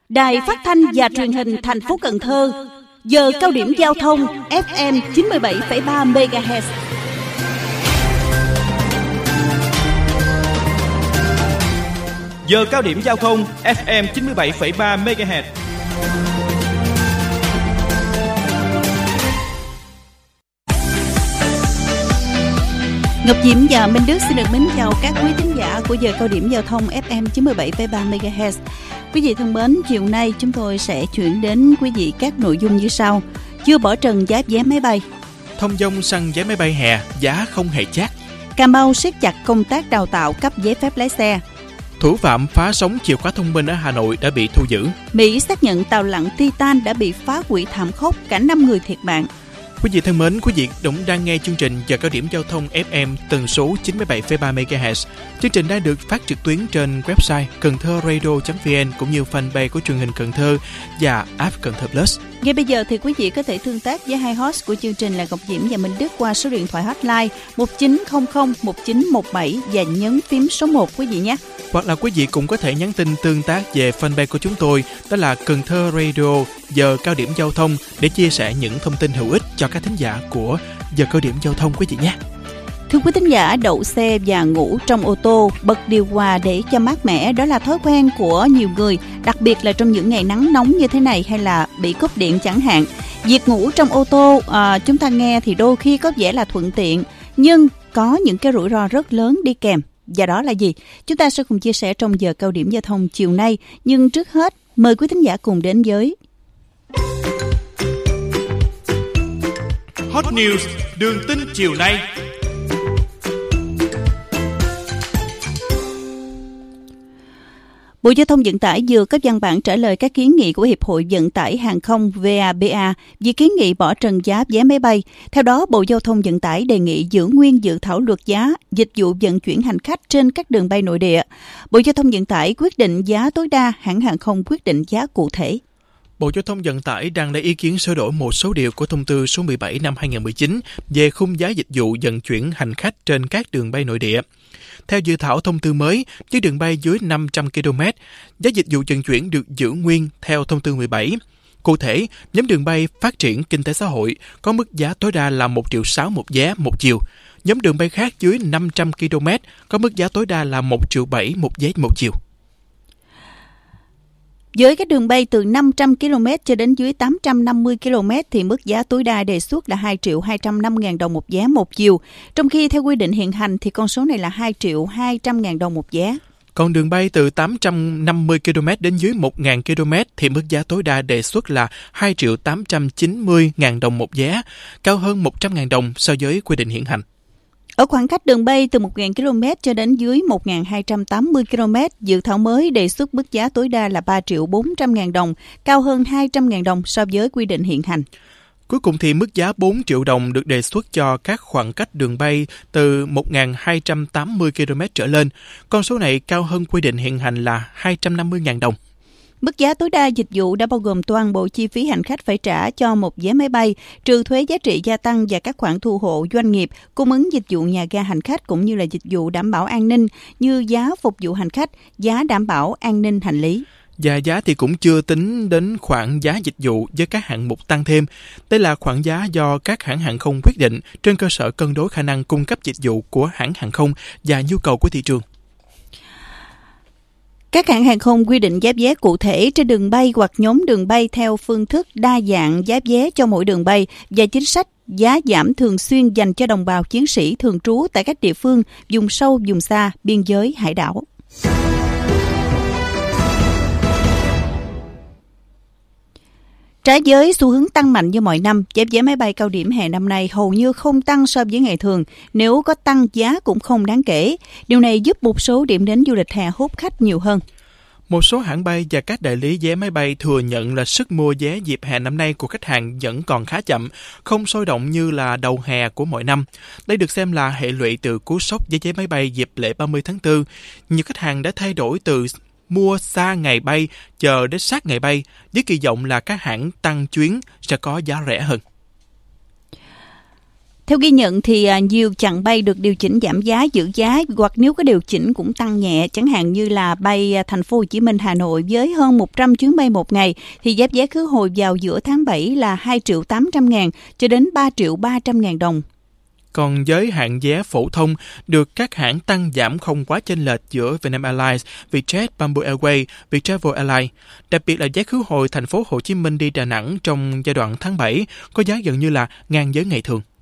Đài Phát thanh và Truyền hình thành phố Cần Thơ, giờ cao điểm giao thông FM 97,3 MHz. Giờ cao điểm giao thông FM 97,3 MHz. Ngọc Diễm và Minh Đức xin được mến chào các quý thính giả của giờ cao điểm giao thông FM 97,3 MHz. Quý vị thân mến, chiều nay chúng tôi sẽ chuyển đến quý vị các nội dung như sau. Chưa bỏ trần giá vé máy bay. Thông dong săn vé máy bay hè, giá không hề chát. Cà Mau siết chặt công tác đào tạo cấp giấy phép lái xe. Thủ phạm phá sóng chìa khóa thông minh ở Hà Nội đã bị thu giữ. Mỹ xác nhận tàu lặn Titan đã bị phá hủy thảm khốc, cả 5 người thiệt mạng. Quý vị thân mến, quý vị đang nghe chương trình giờ cao điểm giao thông FM tần số 97,3 MHz. Chương trình đang được phát trực tuyến trên website cầnthoradio.vn cũng như fanpage của truyền hình Cần Thơ và app Cần Thơ Plus. Ngay bây giờ thì quý vị có thể tương tác với hai host của chương trình là Ngọc Diễm và Minh Đức qua số điện thoại hotline 1900 1917 và nhấn phím số 1 quý vị nhé. Hoặc là quý vị cũng có thể nhắn tin tương tác về fanpage của chúng tôi, đó là Cần Thơ Radio giờ cao điểm giao thông, để chia sẻ những thông tin hữu ích cho các thính giả của giờ cao điểm giao thông quý vị nhé. Thưa quý thính giả, đậu xe và ngủ trong ô tô, bật điều hòa để cho mát mẻ, đó là thói quen của nhiều người, đặc biệt là trong những ngày nắng nóng như thế này hay là bị cúp điện chẳng hạn. Việc ngủ trong ô tô chúng ta nghe thì đôi khi có vẻ là thuận tiện, nhưng có những cái rủi ro rất lớn đi kèm. Và đó là gì? Chúng ta sẽ cùng chia sẻ trong giờ cao điểm giao thông chiều nay. Nhưng trước hết, mời quý thính giả cùng đến với Hot News, đường tin chiều nay. Bộ Giao thông Vận tải vừa có văn bản trả lời các kiến nghị của Hiệp hội Vận tải Hàng không VABA về kiến nghị bỏ trần giá vé máy bay. Theo đó, Bộ Giao thông Vận tải đề nghị giữ nguyên dự thảo luật giá dịch vụ vận chuyển hành khách trên các đường bay nội địa. Bộ Giao thông Vận tải quyết định giá tối đa, hãng hàng không quyết định giá cụ thể. Bộ Giao thông Vận tải đang lấy ý kiến sửa đổi một số điều của thông tư số 17 năm 2019 về khung giá dịch vụ vận chuyển hành khách trên các đường bay nội địa. Theo dự thảo thông tư mới, với đường bay dưới 500 km, giá dịch vụ vận chuyển được giữ nguyên theo thông tư 17. Cụ thể, nhóm đường bay phát triển kinh tế xã hội có mức giá tối đa là 1,6 triệu một vé một chiều. Nhóm đường bay khác dưới 500 km có mức giá tối đa là 1,7 triệu một vé một chiều. Với các đường bay từ 500 km cho đến dưới 850 km thì mức giá tối đa đề xuất là 2.250.000 đồng một vé một chiều. Trong khi theo quy định hiện hành thì con số này là 2.200.000 đồng một vé. Còn đường bay từ 850 km đến dưới 1.000 km thì mức giá tối đa đề xuất là 2.890.000 đồng một vé, cao hơn 100.000 đồng so với quy định hiện hành. Ở khoảng cách đường bay từ 1.000 km cho đến dưới 1.280 km, dự thảo mới đề xuất mức giá tối đa là 3.400.000 đồng, cao hơn 200.000 đồng so với quy định hiện hành. Cuối cùng thì mức giá 4 triệu đồng được đề xuất cho các khoảng cách đường bay từ 1.280 km trở lên. Con số này cao hơn quy định hiện hành là 250.000 đồng. Mức giá tối đa dịch vụ đã bao gồm toàn bộ chi phí hành khách phải trả cho một vé máy bay, trừ thuế giá trị gia tăng và các khoản thu hộ doanh nghiệp, cung ứng dịch vụ nhà ga hành khách cũng như là dịch vụ đảm bảo an ninh như giá phục vụ hành khách, giá đảm bảo an ninh hành lý. Và giá thì cũng chưa tính đến khoản giá dịch vụ với các hạng mục tăng thêm. Đây là khoản giá do các hãng hàng không quyết định trên cơ sở cân đối khả năng cung cấp dịch vụ của hãng hàng không và nhu cầu của thị trường. Các hãng hàng không quy định giá vé cụ thể trên đường bay hoặc nhóm đường bay theo phương thức đa dạng giá vé cho mỗi đường bay và chính sách giá giảm thường xuyên dành cho đồng bào chiến sĩ thường trú tại các địa phương vùng sâu, vùng xa, biên giới, hải đảo. Trái với xu hướng tăng mạnh như mọi năm, giá vé máy bay cao điểm hè năm nay hầu như không tăng so với ngày thường. Nếu có tăng, giá cũng không đáng kể. Điều này giúp một số điểm đến du lịch hè hút khách nhiều hơn. Một số hãng bay và các đại lý vé máy bay thừa nhận là sức mua vé dịp hè năm nay của khách hàng vẫn còn khá chậm, không sôi động như là đầu hè của mọi năm. Đây được xem là hệ lụy từ cú sốc với vé máy bay dịp lễ 30 tháng 4. Nhiều khách hàng đã thay đổi từ mua xa ngày bay chờ đến sát ngày bay với kỳ vọng là các hãng tăng chuyến sẽ có giá rẻ hơn. Theo ghi nhận thì nhiều chặng bay được điều chỉnh giảm giá, giữ giá hoặc nếu có điều chỉnh cũng tăng nhẹ. Chẳng hạn như là bay thành phố Hồ Chí Minh Hà Nội với hơn 100 chuyến bay một ngày thì giá vé khứ hồi vào giữa tháng 7 là 2.800.000 cho đến 3.300.000 đồng. Còn với hạng vé phổ thông được các hãng tăng giảm không quá chênh lệch giữa Vietnam Airlines, Vietjet, Bamboo Airways, Viettravel Airlines. Đặc biệt là vé khứ hồi thành phố Hồ Chí Minh đi Đà Nẵng trong giai đoạn tháng 7 có giá gần như là ngang với ngày thường.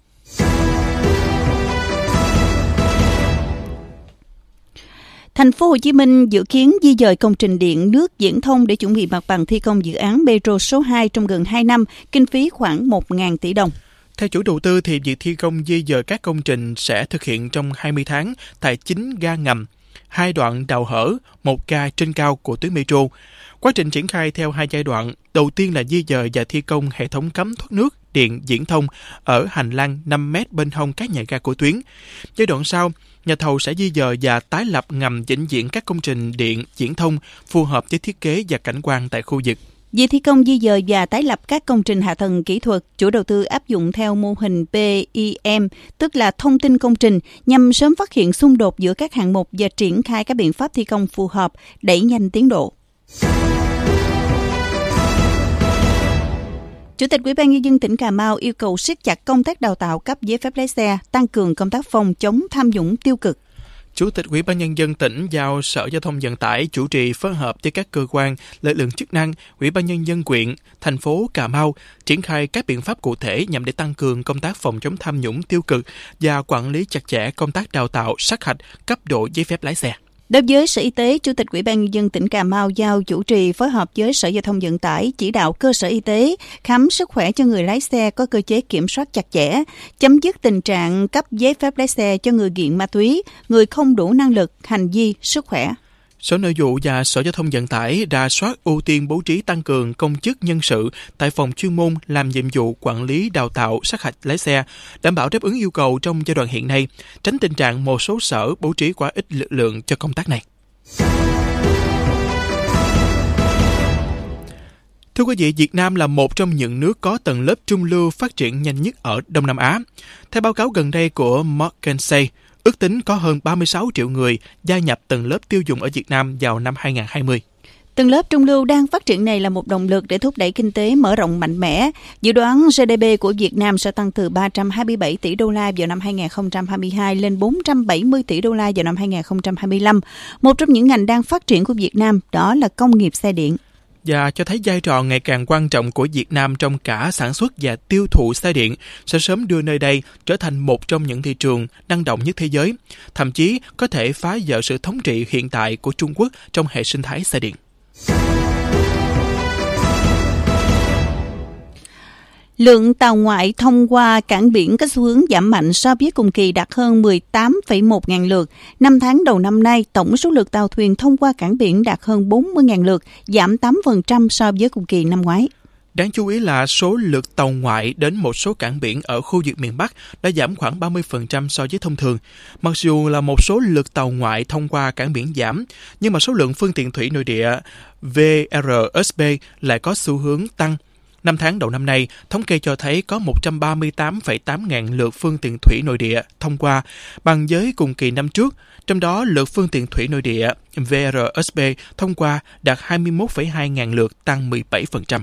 Thành phố Hồ Chí Minh dự kiến di dời công trình điện nước viễn thông để chuẩn bị mặt bằng thi công dự án Metro số 2 trong gần 2 năm, kinh phí khoảng 1.000 tỷ đồng. Theo chủ đầu tư thì việc thi công di dời các công trình sẽ thực hiện trong 20 tháng tại 9 ga ngầm, 2 đoạn đào hở, 1 ga trên cao của tuyến metro. Quá trình triển khai theo 2 giai đoạn, đầu tiên là di dời và thi công hệ thống cắm thoát nước, điện viễn thông ở hành lang 5 m bên hông các nhà ga của tuyến. Giai đoạn sau, nhà thầu sẽ di dời và tái lập ngầm vĩnh viễn các công trình điện viễn thông phù hợp với thiết kế và cảnh quan tại khu vực. Về thi công di dời và tái lập các công trình hạ tầng kỹ thuật, chủ đầu tư áp dụng theo mô hình PIM, tức là thông tin công trình, nhằm sớm phát hiện xung đột giữa các hạng mục và triển khai các biện pháp thi công phù hợp, đẩy nhanh tiến độ. Chủ tịch Ủy ban Nhân dân tỉnh Cà Mau yêu cầu siết chặt công tác đào tạo cấp giấy phép lái xe, tăng cường công tác phòng chống tham nhũng tiêu cực. Chủ tịch Ủy ban Nhân dân tỉnh giao Sở Giao thông Vận tải chủ trì phối hợp với các cơ quan, lực lượng chức năng, Ủy ban Nhân dân huyện, thành phố Cà Mau triển khai các biện pháp cụ thể nhằm để tăng cường công tác phòng chống tham nhũng tiêu cực và quản lý chặt chẽ công tác đào tạo, sát hạch, cấp độ giấy phép lái xe. Đối với Sở Y tế, Chủ tịch Ủy ban Nhân dân tỉnh Cà Mau giao chủ trì phối hợp với Sở Giao thông Vận tải chỉ đạo cơ sở y tế khám sức khỏe cho người lái xe có cơ chế kiểm soát chặt chẽ, chấm dứt tình trạng cấp giấy phép lái xe cho người nghiện ma túy, người không đủ năng lực, hành vi, sức khỏe. Sở Nội vụ và Sở Giao thông Vận tải rà soát ưu tiên bố trí tăng cường công chức nhân sự tại phòng chuyên môn làm nhiệm vụ quản lý đào tạo sát hạch lái xe, đảm bảo đáp ứng yêu cầu trong giai đoạn hiện nay, tránh tình trạng một số sở bố trí quá ít lực lượng cho công tác này. Thưa quý vị, Việt Nam là một trong những nước có tầng lớp trung lưu phát triển nhanh nhất ở Đông Nam Á. Theo báo cáo gần đây của McKinsey, ước tính có hơn 36 triệu người gia nhập tầng lớp tiêu dùng ở Việt Nam vào năm 2020. Tầng lớp trung lưu đang phát triển này là một động lực để thúc đẩy kinh tế mở rộng mạnh mẽ. Dự đoán GDP của Việt Nam sẽ tăng từ 327 tỷ đô la vào năm 2022 lên 470 tỷ đô la vào năm 2025. Một trong những ngành đang phát triển của Việt Nam đó là công nghiệp xe điện. Và cho thấy vai trò ngày càng quan trọng của Việt Nam trong cả sản xuất và tiêu thụ xe điện sẽ sớm đưa nơi đây trở thành một trong những thị trường năng động nhất thế giới, thậm chí có thể phá vỡ sự thống trị hiện tại của Trung Quốc trong hệ sinh thái xe điện. Lượng tàu ngoại thông qua cảng biển có xu hướng giảm mạnh so với cùng kỳ, đạt hơn 18,1 ngàn lượt. 5 tháng đầu năm nay, tổng số lượt tàu thuyền thông qua cảng biển đạt hơn 40 ngàn lượt, giảm 8% so với cùng kỳ năm ngoái. Đáng chú ý là số lượt tàu ngoại đến một số cảng biển ở khu vực miền Bắc đã giảm khoảng 30% so với thông thường. Mặc dù là một số lượt tàu ngoại thông qua cảng biển giảm, nhưng mà số lượng phương tiện thủy nội địa VRSB lại có xu hướng tăng. 5 tháng đầu năm nay, thống kê cho thấy có 138,8 ngàn lượt phương tiện thủy nội địa thông qua, bằng với cùng kỳ năm trước. Trong đó, lượt phương tiện thủy nội địa VRSB thông qua đạt 21,2 ngàn lượt, tăng 17%.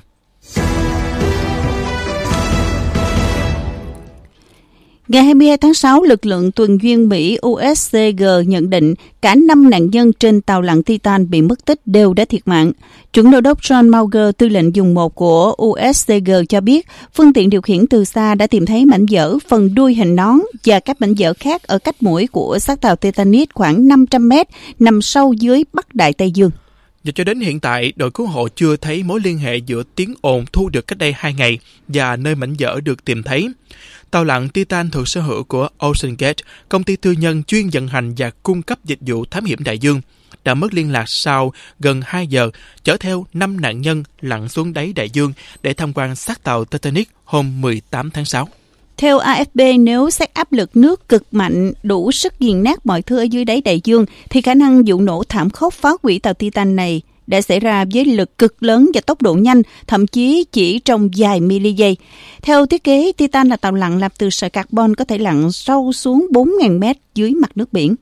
Ngày 22 tháng 6, lực lượng tuần duyên Mỹ USCG nhận định cả 5 nạn nhân trên tàu lặn Titan bị mất tích đều đã thiệt mạng. Chuẩn đô đốc John Mauger, tư lệnh vùng 1 của USCG cho biết, phương tiện điều khiển từ xa đã tìm thấy mảnh vỡ, phần đuôi hình nón và các mảnh vỡ khác ở cách mũi của xác tàu Titanic khoảng 500 mét, nằm sâu dưới Bắc Đại Tây Dương. Và cho đến hiện tại, đội cứu hộ chưa thấy mối liên hệ giữa tiếng ồn thu được cách đây 2 ngày và nơi mảnh vỡ được tìm thấy. Tàu lặn Titan thuộc sở hữu của OceanGate, công ty tư nhân chuyên vận hành và cung cấp dịch vụ thám hiểm đại dương, đã mất liên lạc sau gần 2 giờ, chở theo 5 nạn nhân lặn xuống đáy đại dương để tham quan xác tàu Titanic hôm 18 tháng 6. Theo AFP, nếu xét áp lực nước cực mạnh đủ sức nghiền nát mọi thứ ở dưới đáy đại dương, thì khả năng vụ nổ thảm khốc phá hủy tàu Titan này đã xảy ra với lực cực lớn và tốc độ nhanh, thậm chí chỉ trong vài mili giây. Theo thiết kế, Titan là tàu lặn làm từ sợi carbon có thể lặn sâu xuống 4.000 mét dưới mặt nước biển.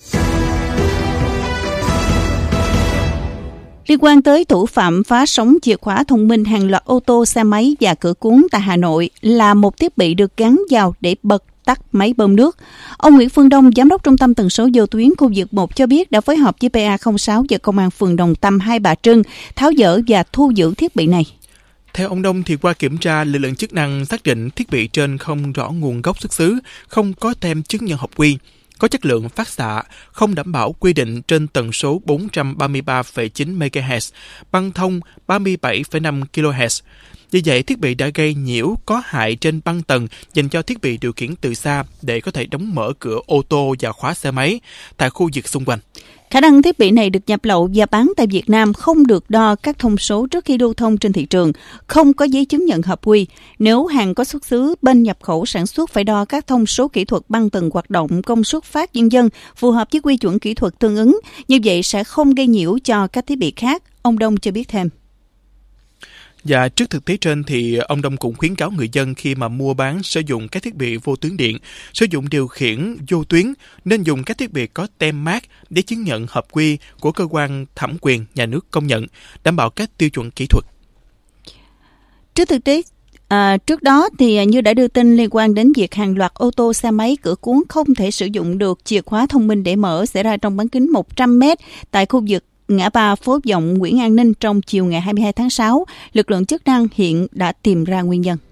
Liên quan tới thủ phạm phá sóng chìa khóa thông minh hàng loạt ô tô, xe máy và cửa cuốn tại Hà Nội là một thiết bị được gắn vào để bật tắt máy bơm nước. Ông Nguyễn Phương Đông, Giám đốc Trung tâm Tần số vô tuyến khu vực 1 cho biết đã phối hợp với PA06 và Công an phường Đồng Tâm, Hai Bà Trưng tháo dỡ và thu giữ thiết bị này. Theo ông Đông, thì qua kiểm tra, lực lượng chức năng xác định thiết bị trên không rõ nguồn gốc xuất xứ, không có tem chứng nhận hợp quy, có chất lượng phát xạ, không đảm bảo quy định trên tần số 433,9 MHz, băng thông 37,5 kHz. Vì vậy, thiết bị đã gây nhiễu có hại trên băng tần dành cho thiết bị điều khiển từ xa để có thể đóng mở cửa ô tô và khóa xe máy tại khu vực xung quanh. Khả năng thiết bị này được nhập lậu và bán tại Việt Nam không được đo các thông số trước khi lưu thông trên thị trường, không có giấy chứng nhận hợp quy. Nếu hàng có xuất xứ, bên nhập khẩu sản xuất phải đo các thông số kỹ thuật băng tần hoạt động, công suất phát vân vân phù hợp với quy chuẩn kỹ thuật tương ứng. Như vậy sẽ không gây nhiễu cho các thiết bị khác, ông Đông cho biết thêm. Và trước thực tế trên thì ông Đông cũng khuyến cáo người dân khi mà mua bán sử dụng các thiết bị vô tuyến điện, sử dụng điều khiển vô tuyến nên dùng các thiết bị có tem mác để chứng nhận hợp quy của cơ quan thẩm quyền nhà nước công nhận, đảm bảo các tiêu chuẩn kỹ thuật. Trước thực tế trước đó thì như đã đưa tin liên quan đến việc hàng loạt ô tô, xe máy, cửa cuốn không thể sử dụng được chìa khóa thông minh để mở xảy ra trong bán kính 100 m tại khu vực ngã ba phố Vọng, Nguyễn An Ninh trong chiều ngày 22 tháng 6, lực lượng chức năng hiện đã tìm ra nguyên nhân.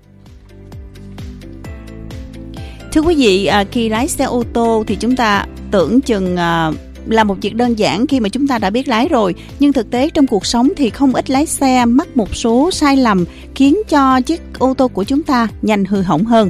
Thưa quý vị, khi lái xe ô tô thì chúng ta tưởng chừng là một việc đơn giản khi mà chúng ta đã biết lái rồi. Nhưng thực tế trong cuộc sống thì không ít lái xe mắc một số sai lầm khiến cho chiếc ô tô của chúng ta nhanh hư hỏng hơn.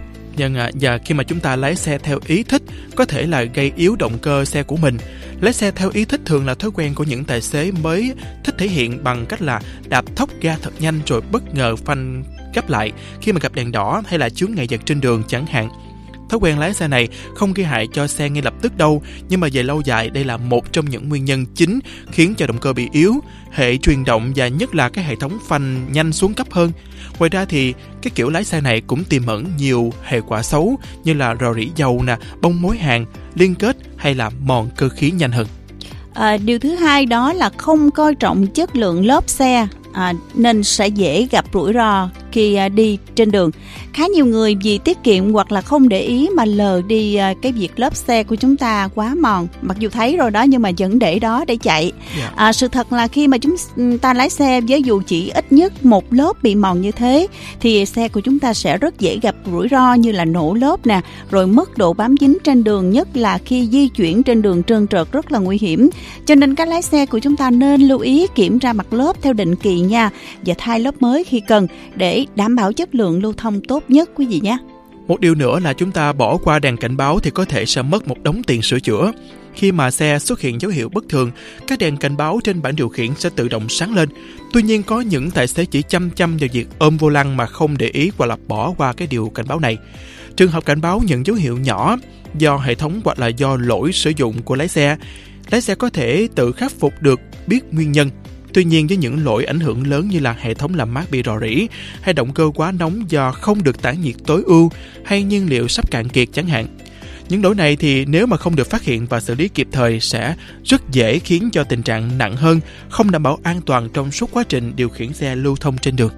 Và khi mà chúng ta lái xe theo ý thích có thể là gây yếu động cơ xe của mình. Lái xe theo ý thích thường là thói quen của những tài xế mới thích thể hiện bằng cách là đạp thốc ga thật nhanh rồi bất ngờ phanh gấp lại khi mà gặp đèn đỏ hay là chướng ngại vật trên đường chẳng hạn. Thói quen lái xe này không gây hại cho xe ngay lập tức đâu, nhưng mà về lâu dài đây là một trong những nguyên nhân chính khiến cho động cơ bị yếu, hệ truyền động và nhất là cái hệ thống phanh nhanh xuống cấp hơn. Ngoài ra thì cái kiểu lái xe này cũng tiềm ẩn nhiều hệ quả xấu như là rò rỉ dầu, bong mối hàng, liên kết hay là mòn cơ khí nhanh hơn. Điều thứ hai đó là không coi trọng chất lượng lốp xe, nên sẽ dễ gặp rủi ro khi đi trên đường. Khá nhiều người vì tiết kiệm hoặc là không để ý mà lờ đi cái việc lốp xe của chúng ta quá mòn, mặc dù thấy rồi đó nhưng mà vẫn để đó để chạy. Sự thật là khi mà chúng ta lái xe với dù chỉ ít nhất một lốp bị mòn như thế thì xe của chúng ta sẽ rất dễ gặp rủi ro như là nổ lốp rồi mất độ bám dính trên đường, nhất là khi di chuyển trên đường trơn trượt rất là nguy hiểm. Cho nên các lái xe của chúng ta nên lưu ý kiểm tra mặt lốp theo định kỳ nha, và thay lốp mới khi cần để đảm bảo chất lượng lưu thông tốt nhất quý vị nhé. Một điều nữa là chúng ta bỏ qua đèn cảnh báo thì có thể sẽ mất một đống tiền sửa chữa. Khi mà xe xuất hiện dấu hiệu bất thường, các đèn cảnh báo trên bảng điều khiển sẽ tự động sáng lên. Tuy nhiên có những tài xế chỉ chăm vào việc ôm vô lăng mà không để ý hoặc là bỏ qua cái điều cảnh báo này. Trường hợp cảnh báo nhận dấu hiệu nhỏ do hệ thống hoặc là do lỗi sử dụng của lái xe có thể tự khắc phục được biết nguyên nhân. Tuy nhiên với những lỗi ảnh hưởng lớn như là hệ thống làm mát bị rò rỉ hay động cơ quá nóng do không được tản nhiệt tối ưu hay nhiên liệu sắp cạn kiệt chẳng hạn. Những lỗi này thì nếu mà không được phát hiện và xử lý kịp thời sẽ rất dễ khiến cho tình trạng nặng hơn, không đảm bảo an toàn trong suốt quá trình điều khiển xe lưu thông trên đường.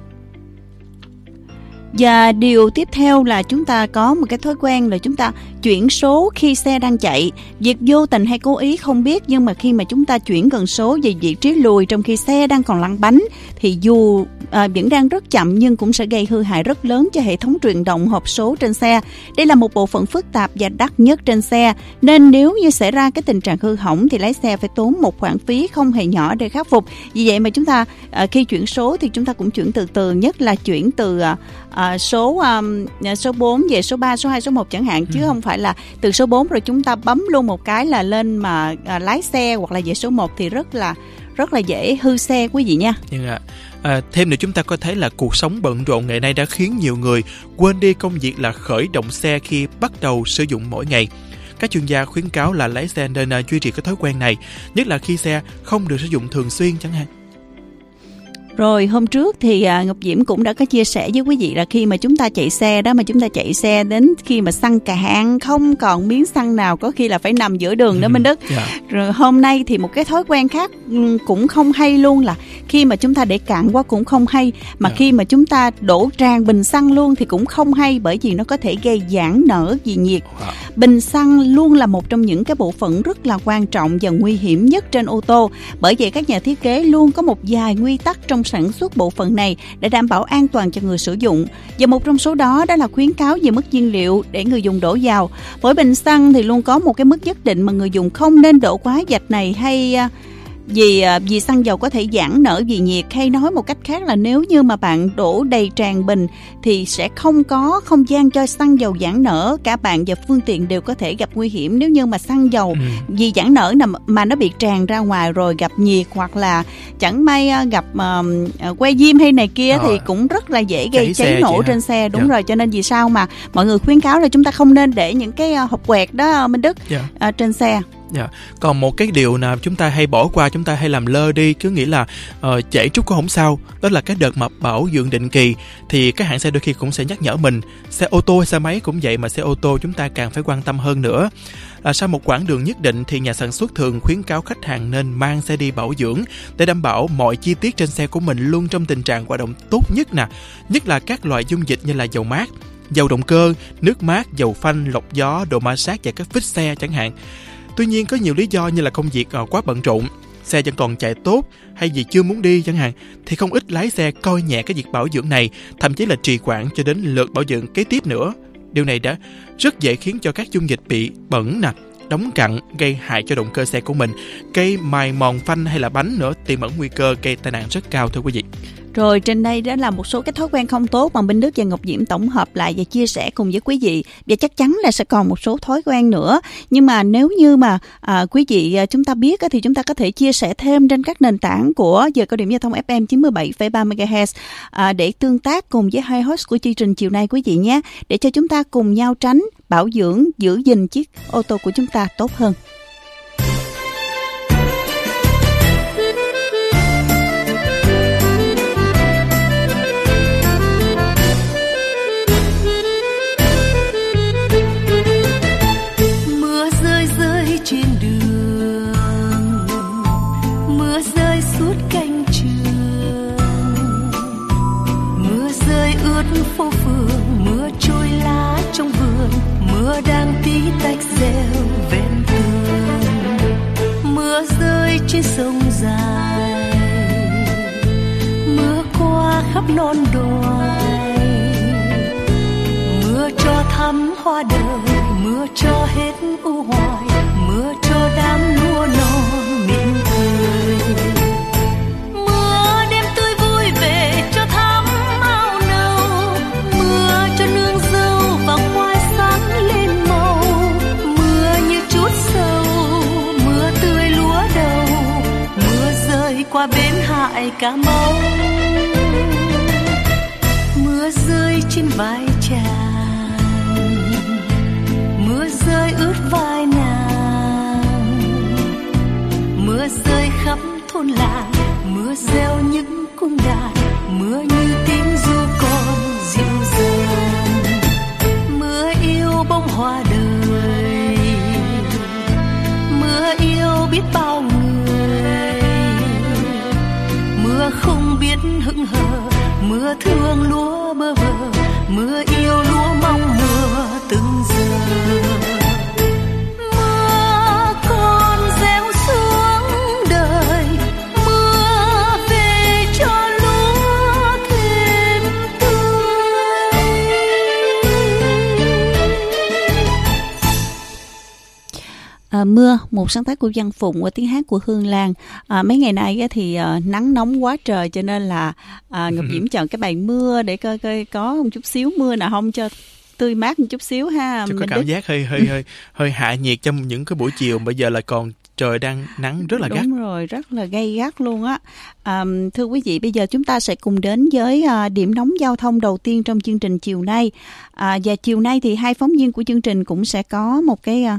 Và điều tiếp theo là chúng ta có một cái thói quen là chúng ta chuyển số khi xe đang chạy. Việc vô tình hay cố ý không biết, nhưng mà khi mà chúng ta chuyển gần số về vị trí lùi trong khi xe đang còn lăn bánh thì dù vẫn đang rất chậm nhưng cũng sẽ gây hư hại rất lớn cho hệ thống truyền động hộp số trên xe. Đây là một bộ phận phức tạp và đắt nhất trên xe, nên nếu như xảy ra cái tình trạng hư hỏng thì lái xe phải tốn một khoản phí không hề nhỏ để khắc phục. Vì vậy mà chúng ta khi chuyển số thì chúng ta cũng chuyển từ từ, nhất là chuyển từ số 4 về số 3, số 2, số 1 chẳng hạn, chứ không phải là từ số 4 rồi chúng ta bấm luôn một cái là lên mà lái xe, hoặc là về số 1 thì rất là dễ hư xe quý vị nha. Thêm nữa chúng ta có thấy là cuộc sống bận rộn ngày nay đã khiến nhiều người quên đi công việc là khởi động xe khi bắt đầu sử dụng mỗi ngày. Các chuyên gia khuyến cáo là lái xe nên duy trì cái thói quen này, nhất là khi xe không được sử dụng thường xuyên chẳng hạn. Rồi hôm trước thì Ngọc Diễm cũng đã có chia sẻ với quý vị là khi mà chúng ta chạy xe đó, mà chúng ta chạy xe đến khi mà xăng cạn không còn miếng xăng nào, có khi là phải nằm giữa đường đó Minh Đức. Rồi hôm nay thì một cái thói quen khác cũng không hay luôn, là khi mà chúng ta để cạn quá cũng không hay, mà khi mà chúng ta đổ tràn bình xăng luôn thì cũng không hay, bởi vì nó có thể gây giãn nở vì nhiệt. Bình xăng luôn là một trong những cái bộ phận rất là quan trọng và nguy hiểm nhất trên ô tô. Bởi vậy các nhà thiết kế luôn có một vài nguyên tắc trong sản xuất bộ phận này để đảm bảo an toàn cho người sử dụng. Và một trong số đó là khuyến cáo về mức nhiên liệu để người dùng đổ vào. Mỗi bình xăng thì luôn có một cái mức nhất định mà người dùng không nên đổ quá vạch này, hay vì xăng dầu có thể giãn nở vì nhiệt. Hay nói một cách khác là nếu như mà bạn đổ đầy tràn bình thì sẽ không có không gian cho xăng dầu giãn nở. Cả bạn và phương tiện đều có thể gặp nguy hiểm nếu như mà xăng dầu vì giãn nở mà nó bị tràn ra ngoài rồi gặp nhiệt, hoặc là chẳng may gặp que diêm hay này kia thì cũng rất là dễ gây cháy nổ trên xe. Đúng rồi, cho nên vì sao mà mọi người khuyến cáo là chúng ta không nên để những cái hộp quẹt đó Minh Đức trên xe. Còn một cái điều nào chúng ta hay bỏ qua, chúng ta hay làm lơ đi, cứ nghĩ là chạy chút cũng không sao, đó là cái đợt mà bảo dưỡng định kỳ. Thì các hãng xe đôi khi cũng sẽ nhắc nhở mình. Xe ô tô hay xe máy cũng vậy, mà xe ô tô chúng ta càng phải quan tâm hơn nữa. Sau một quãng đường nhất định thì nhà sản xuất thường khuyến cáo khách hàng nên mang xe đi bảo dưỡng để đảm bảo mọi chi tiết trên xe của mình luôn trong tình trạng hoạt động tốt nhất nè. Nhất là các loại dung dịch như là dầu mát, dầu động cơ, nước mát, dầu phanh, lọc gió, độ ma sát và các phích xe chẳng hạn. Tuy nhiên có nhiều lý do như là công việc quá bận rộn, xe vẫn còn chạy tốt, hay vì chưa muốn đi chẳng hạn, thì không ít lái xe coi nhẹ cái việc bảo dưỡng này, thậm chí là trì hoãn cho đến lượt bảo dưỡng kế tiếp nữa. Điều này đã rất dễ khiến cho các dung dịch bị bẩn nè, đóng cặn, gây hại cho động cơ xe của mình, gây mài mòn phanh hay là bánh nữa, tiềm ẩn nguy cơ gây tai nạn rất cao thưa quý vị. Rồi trên đây đó là một số cái thói quen không tốt mà Minh Đức và Ngọc Diễm tổng hợp lại và chia sẻ cùng với quý vị. Và chắc chắn là sẽ còn một số thói quen nữa. Nhưng mà nếu như mà quý vị chúng ta biết thì chúng ta có thể chia sẻ thêm trên các nền tảng của Giờ Cao điểm Giao thông FM 97,3 MHz để tương tác cùng với hai host của chương trình chiều nay quý vị nhé. Để cho chúng ta cùng nhau tránh, bảo dưỡng, giữ gìn chiếc ô tô của chúng ta tốt hơn. Phố phường mưa trôi lá trong vườn, mưa đang tí tách reo ven tường, mưa rơi trên sông dài, mưa qua khắp non đồi, mưa cho thắm hoa đời, mưa cho hết u hoài, mưa cho đám lúa non mỉm cười. Qua bến Hải Cà Mau, mưa rơi trên vai chàng, mưa rơi ướt vai nàng, mưa rơi khắp thôn làng, mưa reo những cung đàn, mưa như tiếng ru con dịu dàng, mưa yêu bông hoa đời, mưa yêu biết bao người. Mưa không biết hững hờ, mưa thương lúa bơ vơ, mưa yêu lúa mong mưa từng giờ. Mưa còn gieo xuống đời, mưa về cho lúa thêm tươi. Mưa, một sáng tác của Văn Phụng và tiếng hát của Hương Lan. Mấy ngày nay thì nắng nóng quá trời, cho nên là Ngọc Diễm chọn cái bài Mưa để coi có một chút xíu mưa nào không cho tươi mát một chút xíu ha. Chứ có cảm giác hơi hạ nhiệt trong những cái buổi chiều, bây giờ là còn trời đang nắng rất là gắt. Đúng rồi, rất là gay gắt luôn á. Thưa quý vị, bây giờ chúng ta sẽ cùng đến với điểm nóng giao thông đầu tiên trong chương trình chiều nay. Và chiều nay thì hai phóng viên của chương trình cũng sẽ có một cái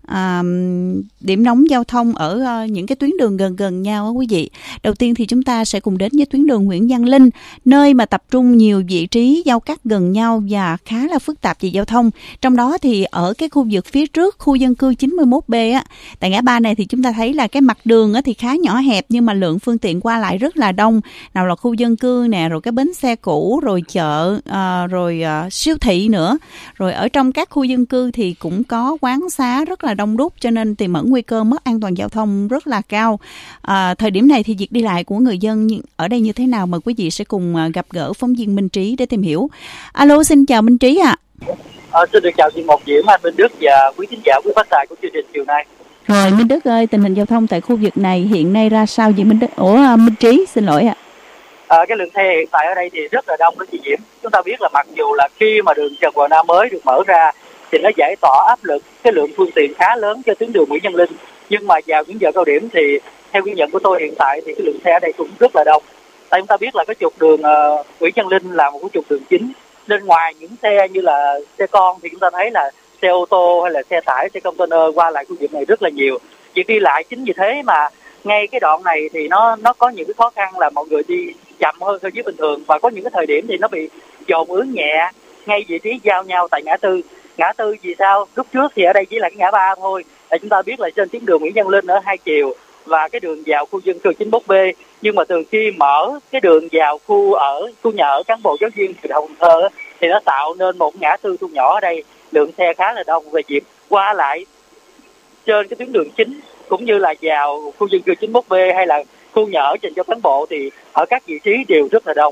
điểm nóng giao thông ở những cái tuyến đường gần nhau á quý vị. Đầu tiên thì chúng ta sẽ cùng đến với tuyến đường Nguyễn Văn Linh, nơi mà tập trung nhiều vị trí giao cắt gần nhau và khá là phức tạp về giao thông. Trong đó thì ở cái khu vực phía trước khu dân cư 91B á, tại ngã ba này thì chúng ta thấy là cái mặt đường á thì khá nhỏ hẹp nhưng mà lượng phương tiện qua lại rất là đông. Nào là khu dân cư nè, rồi cái bến xe cũ, rồi chợ, rồi siêu thị nữa. Rồi ở trong các khu dân cư thì cũng có quán xá rất là đông đúc, cho nên tiềm ẩn nguy cơ mất an toàn giao thông rất là cao. Thời điểm này thì việc đi lại của người dân ở đây như thế nào, mời quý vị sẽ cùng gặp gỡ phóng viên Minh Trí để tìm hiểu. Alo, xin chào Minh Trí ạ. Xin được chào chị Một Diễm, anh Minh Đức và quý thính giả, quý phát tài của chương trình chiều nay. Rồi Minh Đức ơi, tình hình giao thông tại khu vực này hiện nay ra sao vậy Minh Đức? Minh Trí, xin lỗi ạ. Cái lượng xe hiện tại ở đây thì rất là đông đó chị Diễm. Chúng ta biết là mặc dù là khi mà đường Trần Quang Nam mới được mở ra thì nó giải tỏa áp lực cái lượng phương tiện khá lớn cho tuyến đường Nguyễn Văn Linh, nhưng mà vào những giờ cao điểm thì theo ghi nhận của tôi hiện tại thì cái lượng xe ở đây cũng rất là đông. Tại chúng ta biết là cái trục đường Nguyễn Văn Linh là một cái trục đường chính, nên ngoài những xe như là xe con thì chúng ta thấy là xe ô tô hay là xe tải, xe container qua lại khu vực này rất là nhiều. Việc đi lại chính vì thế mà ngay cái đoạn này thì nó có những cái khó khăn là mọi người đi chậm hơn so với bình thường, và có những cái thời điểm thì nó bị dồn ứ nhẹ ngay vị trí giao nhau tại ngã tư. Ngã tư vì sao? Lúc trước thì ở đây chỉ là cái ngã ba thôi. Chúng ta biết là trên tuyến đường Nguyễn Văn Linh ở hai chiều và cái đường vào khu dân cư 91B, nhưng mà từ khi mở cái đường vào khu nhà ở cán bộ giáo viên từ Cần Thơ thì nó tạo nên một ngã tư thu nhỏ ở đây, lượng xe khá là đông, về việc qua lại trên cái tuyến đường chính cũng như là vào khu dân cư 91B hay là khu nhà ở dành cho cán bộ thì ở các vị trí đều rất là đông.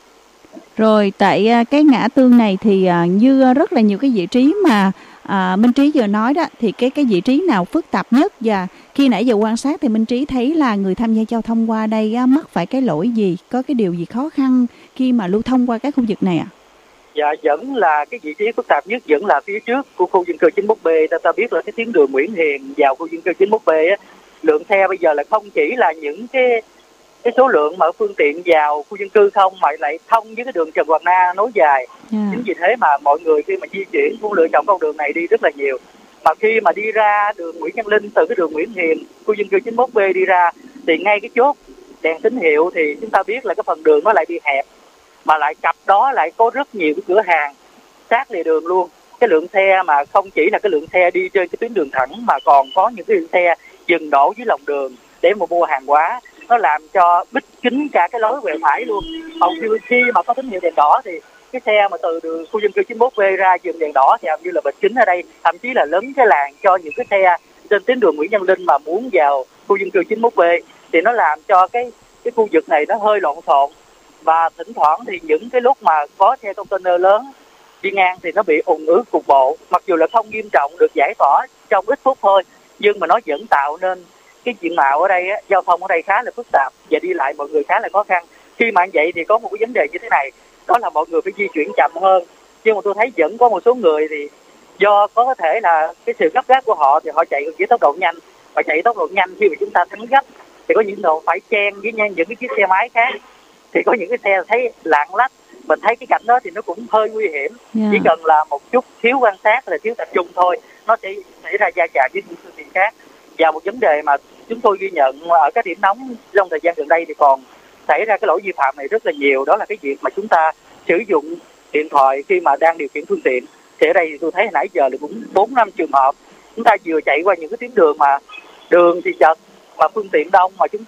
Rồi tại cái ngã tư này thì như rất là nhiều cái vị trí mà Minh Trí vừa nói đó, thì cái vị trí nào phức tạp nhất, và khi nãy giờ quan sát thì Minh Trí thấy là người tham gia giao thông qua đây mắc phải cái lỗi gì, có cái điều gì khó khăn khi mà lưu thông qua cái khu vực này ạ? Dạ, vẫn là cái vị trí phức tạp nhất vẫn là phía trước của khu dân cư 91B. Ta biết là cái tuyến đường Nguyễn Hiền vào khu dân cư 91B á, lượng xe bây giờ là không chỉ là những cái số lượng mà phương tiện vào khu dân cư không, mà lại thông với cái đường Trần Quang Na nối dài. Chính vì thế mà mọi người khi mà di chuyển cũng lựa chọn con đường này đi rất là nhiều. Mà khi mà đi ra đường Nguyễn Văn Linh từ cái đường Nguyễn Hiền, khu dân cư 91B đi ra thì ngay cái chốt đèn tín hiệu thì chúng ta biết là cái phần đường nó lại bị hẹp, mà lại cặp đó lại có rất nhiều cái cửa hàng sát lề đường luôn. Cái lượng xe mà không chỉ là cái lượng xe đi trên cái tuyến đường thẳng mà còn có những cái lượng xe dừng đổ dưới lòng đường để mà mua hàng hóa, nó làm cho bít kín cả cái lối quẹo phải luôn. Khi mà có tín hiệu đèn đỏ thì cái xe mà từ đường khu dân cư 91B ra dừng đèn đỏ thì hầu như là bịt kín ở đây, thậm chí là lấn cái làn cho những cái xe trên tuyến đường Nguyễn Văn Linh mà muốn vào khu dân cư 91B, thì nó làm cho cái khu vực này nó hơi lộn xộn. Và thỉnh thoảng thì những cái lúc mà có xe container lớn đi ngang thì nó bị ùn ứ cục bộ, mặc dù là không nghiêm trọng, được giải tỏa trong ít phút thôi, nhưng mà nó vẫn tạo nên cái diện mạo ở đây, giao thông ở đây khá là phức tạp và đi lại mọi người khá là khó khăn. Khi mà vậy thì có một cái vấn đề như thế này, đó là mọi người phải di chuyển chậm hơn. Nhưng mà tôi thấy vẫn có một số người thì do có thể là cái sự gấp gáp của họ thì họ chạy với tốc độ nhanh, và chạy tốc độ nhanh khi mà chúng ta thắng gấp thì có những độ phải chen với những cái chiếc xe máy khác, thì có những cái xe thấy lạng lách, mình thấy cái cảnh đó thì nó cũng hơi nguy hiểm. Chỉ cần là một chút thiếu quan sát là thiếu tập trung thôi, nó sẽ xảy ra va chạm với những phương tiện khác. Và một vấn đề mà chúng tôi ghi nhận ở các điểm nóng trong thời gian gần đây thì còn xảy ra cái lỗi vi phạm này rất là nhiều, đó là cái việc mà chúng ta sử dụng điện thoại khi mà đang điều khiển phương tiện. Thì ở đây thì tôi thấy nãy giờ là cũng 4-5 trường hợp chúng ta vừa chạy qua những cái tuyến đường mà đường thì chật mà phương tiện đông, mà chúng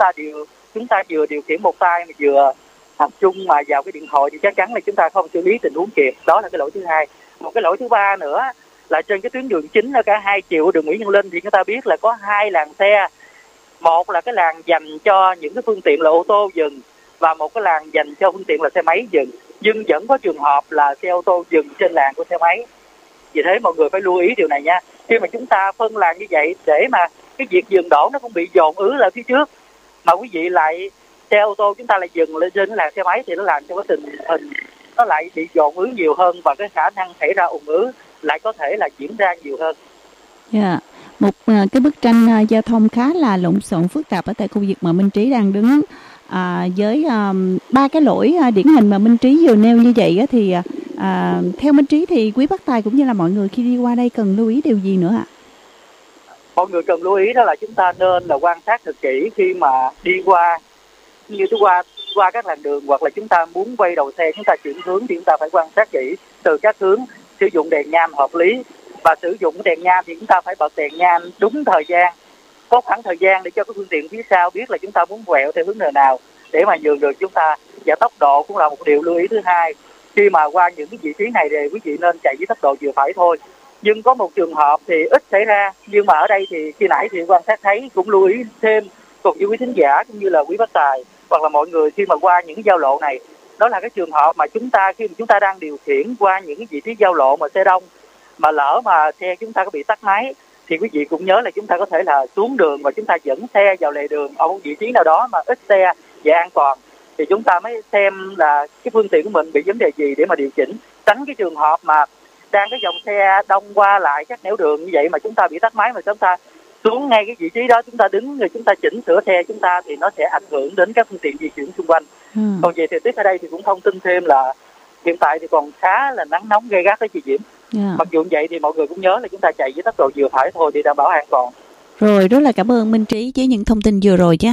ta vừa điều khiển một tay mà vừa tập trung mà vào cái điện thoại thì chắc chắn là chúng ta không xử lý tình huống kịp. Đó là cái lỗi thứ hai. Một cái lỗi thứ ba nữa là trên cái tuyến đường chính ở cả hai chiều đường Nguyễn Văn Linh thì chúng ta biết là có hai làn xe. Một là cái làn dành cho những cái phương tiện là ô tô dừng, và một cái làn dành cho phương tiện là xe máy dừng. Nhưng vẫn có trường hợp là xe ô tô dừng trên làn của xe máy. Vì thế mọi người phải lưu ý điều này nha. Khi mà chúng ta phân làn như vậy, để mà cái việc dừng đổ nó cũng bị dồn ứ lại phía trước, mà quý vị lại xe ô tô chúng ta lại dừng lên trên làn xe máy thì nó làm cho cái tình hình nó lại bị dồn ứ nhiều hơn, và cái khả năng xảy ra ùn ứ lại có thể là diễn ra nhiều hơn. Một cái bức tranh giao thông khá là lộn xộn phức tạp ở tại khu vực mà Minh Trí đang đứng, với ba cái lỗi điển hình mà Minh Trí vừa nêu như vậy thì theo Minh Trí thì quý bác tài cũng như là mọi người khi đi qua đây cần lưu ý điều gì nữa ạ? mọi người cần lưu ý đó là chúng ta nên là quan sát thật kỹ khi mà đi qua, như qua các làn đường, hoặc là chúng ta muốn quay đầu xe, chúng ta chuyển hướng thì chúng ta phải quan sát kỹ từ các hướng, sử dụng đèn nham hợp lý, và sử dụng đèn nham thì chúng ta phải bật đèn nham đúng thời gian, có khoảng thời gian để cho các phương tiện phía sau biết là chúng ta muốn quẹo theo hướng nào để mà nhường đường chúng ta. Và tốc độ cũng là một điều lưu ý thứ hai. Khi mà qua những cái vị trí này thì quý vị nên chạy với tốc độ vừa phải thôi. Nhưng có một trường hợp thì ít xảy ra, nhưng mà ở đây thì khi nãy thì quan sát thấy, cũng lưu ý thêm cùng với quý thính giả cũng như là quý bác tài hoặc là mọi người khi mà qua những cái giao lộ này, đó là cái trường hợp mà khi mà chúng ta đang điều khiển qua những cái vị trí giao lộ mà xe đông, mà lỡ mà xe chúng ta có bị tắt máy thì quý vị cũng nhớ là chúng ta có thể là xuống đường và chúng ta dẫn xe vào lề đường ở một vị trí nào đó mà ít xe và an toàn, thì chúng ta mới xem là cái phương tiện của mình bị vấn đề gì để mà điều chỉnh, tránh cái trường hợp mà đang cái dòng xe đông qua lại các nẻo đường như vậy mà chúng ta bị tắt máy, mà chúng ta xuống ngay cái vị trí đó, chúng ta đứng rồi chúng ta chỉnh sửa xe chúng ta thì nó sẽ ảnh hưởng đến các phương tiện di chuyển xung quanh. Còn về thời tiết ở đây thì cũng thông tin thêm là hiện tại thì còn khá là nắng nóng gay gắt đó chị Diễm. Mặc dù vậy thì mọi người cũng nhớ là chúng ta chạy với tốc độ vừa phải thôi để đảm bảo an toàn. Rồi, rất là cảm ơn Minh Trí với những thông tin vừa rồi nhé.